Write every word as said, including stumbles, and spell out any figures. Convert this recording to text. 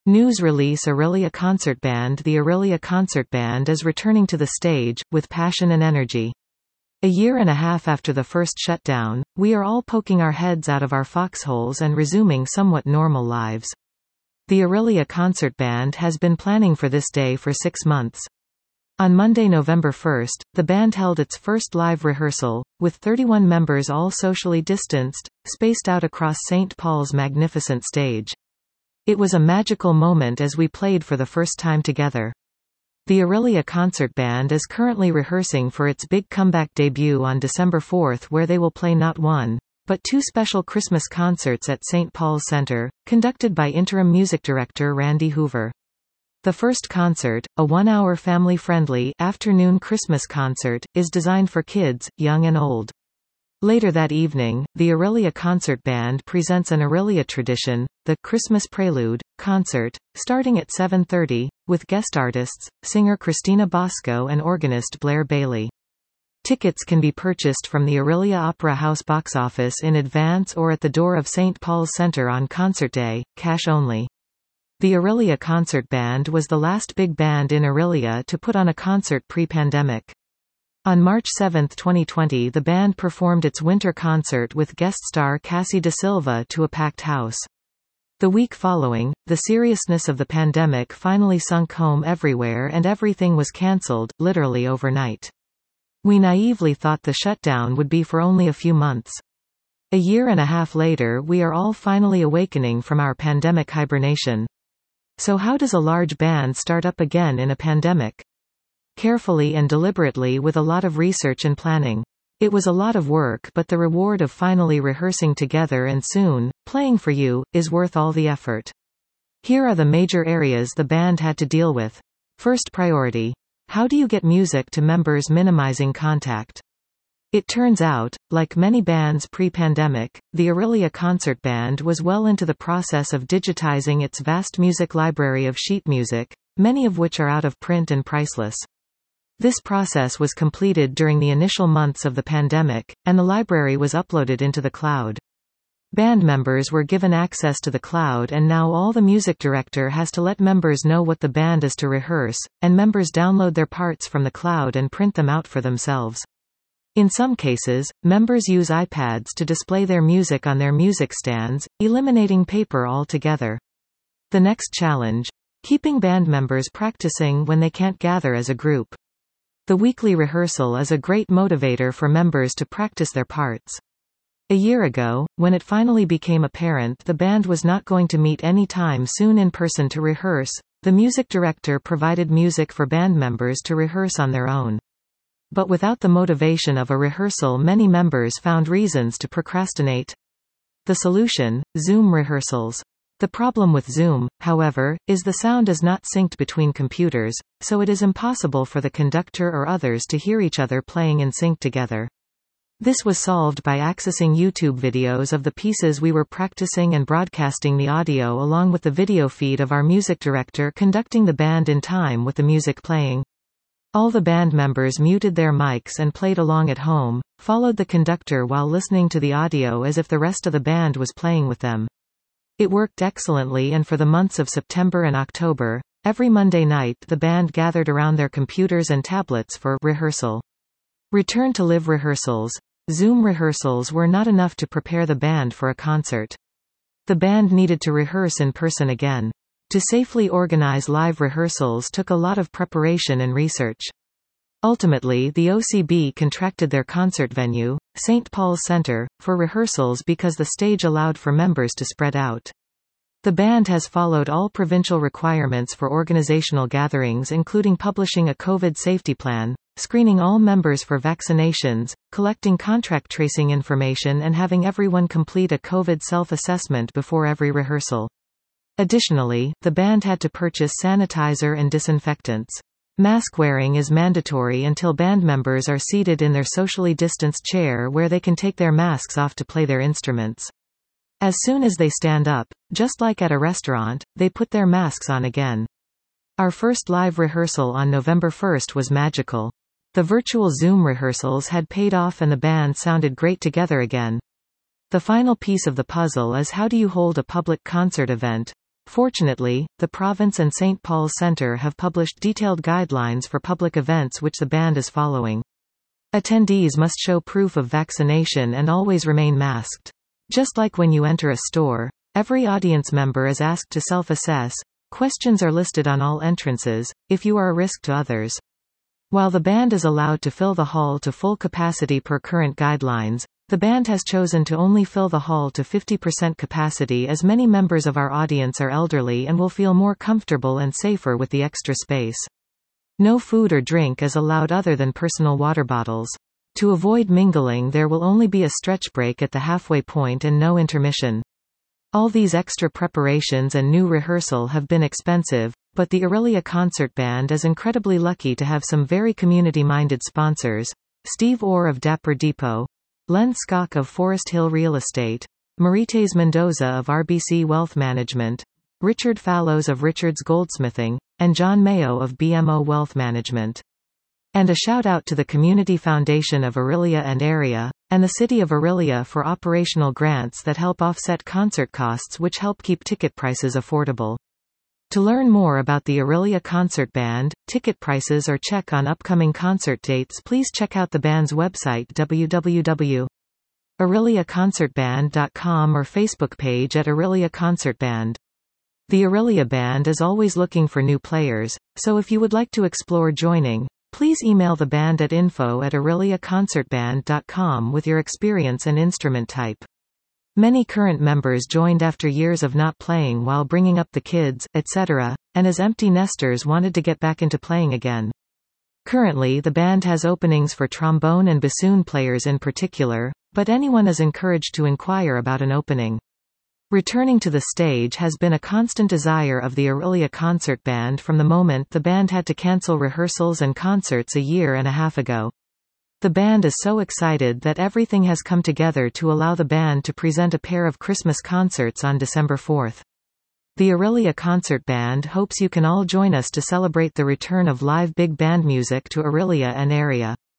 News release Aurelia Concert Band. The Aurelia Concert Band is returning to the stage, with passion and energy. A year and a half after the first shutdown, we are all poking our heads out of our foxholes and resuming somewhat normal lives. The Aurelia Concert Band has been planning for this day for six months. On Monday, November first, the band held its first live rehearsal, with thirty-one members all socially distanced, spaced out across Saint Paul's magnificent stage. It was a magical moment as we played for the first time together. The Aurelia Concert Band is currently rehearsing for its big comeback debut on December fourth, where they will play not one, but two special Christmas concerts at Saint Paul's Center, conducted by interim music director Randy Hoover. The first concert, a one-hour family-friendly afternoon Christmas concert, is designed for kids, young and old. Later that evening, the Aurelia Concert Band presents an Aurelia tradition, the Christmas Prelude concert, starting at seven thirty, with guest artists, singer Christina Bosco and organist Blair Bailey. Tickets can be purchased from the Aurelia Opera House box office in advance or at the door of Saint Paul's Center on concert day, cash only. The Aurelia Concert Band was the last big band in Aurelia to put on a concert pre-pandemic. On March seventh, twenty twenty, the band performed its winter concert with guest star Cassie Da Silva to a packed house. The week following, the seriousness of the pandemic finally sunk home everywhere and everything was cancelled, literally overnight. We naively thought the shutdown would be for only a few months. A year and a half later, we are all finally awakening from our pandemic hibernation. So how does a large band start up again in a pandemic? Carefully and deliberately, with a lot of research and planning. It was a lot of work, but the reward of finally rehearsing together and soon, playing for you, is worth all the effort. Here are the major areas the band had to deal with. First priority. How do you get music to members minimizing contact? It turns out, like many bands pre-pandemic, the Aurelia Concert Band was well into the process of digitizing its vast music library of sheet music, many of which are out of print and priceless. This process was completed during the initial months of the pandemic, and the library was uploaded into the cloud. Band members were given access to the cloud, and now all the music director has to let members know what the band is to rehearse, and members download their parts from the cloud and print them out for themselves. In some cases, members use iPads to display their music on their music stands, eliminating paper altogether. The next challenge: keeping band members practicing when they can't gather as a group. The weekly rehearsal is a great motivator for members to practice their parts. A year ago, when it finally became apparent the band was not going to meet any time soon in person to rehearse, the music director provided music for band members to rehearse on their own. But without the motivation of a rehearsal, many members found reasons to procrastinate. The solution: Zoom rehearsals. The problem with Zoom, however, is the sound is not synced between computers, so it is impossible for the conductor or others to hear each other playing in sync together. This was solved by accessing YouTube videos of the pieces we were practicing and broadcasting the audio along with the video feed of our music director conducting the band in time with the music playing. All the band members muted their mics and played along at home, followed the conductor while listening to the audio as if the rest of the band was playing with them. It worked excellently, and for the months of September and October, every Monday night the band gathered around their computers and tablets for rehearsal. Return to live rehearsals. Zoom rehearsals were not enough to prepare the band for a concert. The band needed to rehearse in person again. To safely organize live rehearsals took a lot of preparation and research. Ultimately, the O C B contracted their concert venue, Saint Paul's Center, for rehearsals because the stage allowed for members to spread out. The band has followed all provincial requirements for organizational gatherings, including publishing a COVID safety plan, screening all members for vaccinations, collecting contact tracing information, and having everyone complete a COVID self-assessment before every rehearsal. Additionally, the band had to purchase sanitizer and disinfectants. Mask wearing is mandatory until band members are seated in their socially distanced chair where they can take their masks off to play their instruments. As soon as they stand up, just like at a restaurant, they put their masks on again. Our first live rehearsal on November first was magical. The virtual Zoom rehearsals had paid off and the band sounded great together again. The final piece of the puzzle is how do you hold a public concert event Fortunately, the province and Saint Paul's Centre have published detailed guidelines for public events which the band is following. Attendees must show proof of vaccination and always remain masked. Just like when you enter a store, every audience member is asked to self-assess. Questions are listed on all entrances, if you are a risk to others. While the band is allowed to fill the hall to full capacity per current guidelines, the band has chosen to only fill the hall to fifty percent capacity as many members of our audience are elderly and will feel more comfortable and safer with the extra space. No food or drink is allowed other than personal water bottles. To avoid mingling, there will only be a stretch break at the halfway point and no intermission. All these extra preparations and new rehearsal have been expensive, but the Aurelia Concert Band is incredibly lucky to have some very community-minded sponsors: Steve Orr of Dapper Depot, Len Skok of Forest Hill Real Estate, Marites Mendoza of R B C Wealth Management, Richard Fallows of Richards Goldsmithing, and John Mayo of B M O Wealth Management. And a shout-out to the Community Foundation of Aurelia and Area, and the City of Aurelia for operational grants that help offset concert costs which help keep ticket prices affordable. To learn more about the Aurelia Concert Band, ticket prices or check on upcoming concert dates, please check out the band's website w w w dot aurelia concert band dot com or Facebook page at Aurelia Concert Band. The Aurelia Band is always looking for new players, so if you would like to explore joining, please email the band at info at aurelia concert band dot com with your experience and instrument type. Many current members joined after years of not playing while bringing up the kids, et cetera, and as empty nesters wanted to get back into playing again. Currently the band has openings for trombone and bassoon players in particular, but anyone is encouraged to inquire about an opening. Returning to the stage has been a constant desire of the Aurelia Concert Band from the moment the band had to cancel rehearsals and concerts a year and a half ago. The band is so excited that everything has come together to allow the band to present a pair of Christmas concerts on December fourth. The Aurelia Concert Band hopes you can all join us to celebrate the return of live big band music to Aurelia and Area.